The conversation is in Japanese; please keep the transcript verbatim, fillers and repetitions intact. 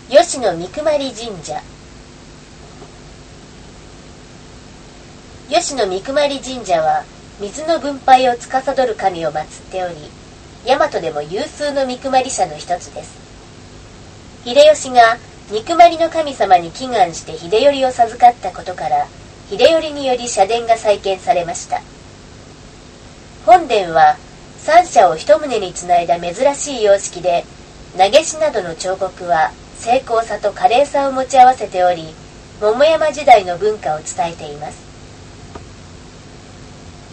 吉野三熊神社。吉野三熊神社は水の分配を司る神を祀っており、大和でも有数の三熊社の一つです。秀吉が三熊の神様に祈願して秀頼を授かったことから、秀頼により社殿が再建されました。本殿は三社を一棟につないだ珍しい様式で、投げしなどの彫刻は精巧さと華麗さを持ち合わせており、桃山時代の文化を伝えています。